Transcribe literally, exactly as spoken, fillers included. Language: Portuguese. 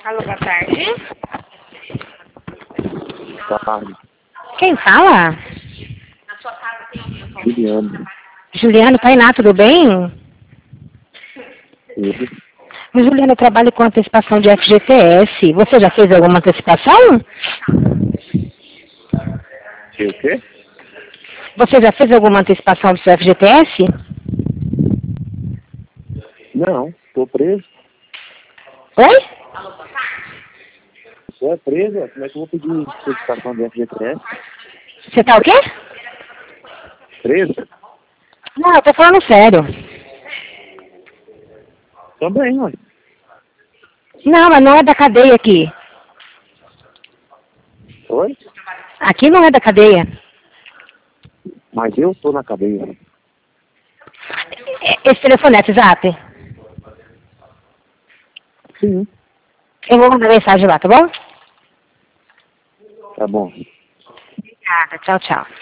Alô, boa tarde. Boa tarde. Quem fala? Juliano. Juliano Tainá, tudo bem? Tudo. O Juliano trabalha com antecipação de F G T S. Você já fez alguma antecipação? E o quê? Você já fez alguma antecipação do seu F G T S? Não, estou preso. Oi? Você é preso? Como é que eu vou pedir certificação de F G T S? Você tá o quê? Preso? Não, eu tô falando sério. Também, ué. Não, mas não é da cadeia aqui. Oi? Aqui não é da cadeia. Mas eu estou na cadeia. Esse telefone é WhatsApp? Sim. Eu vou mandar mensagem lá, tá bom? Tá bom. Obrigada, tchau, tchau.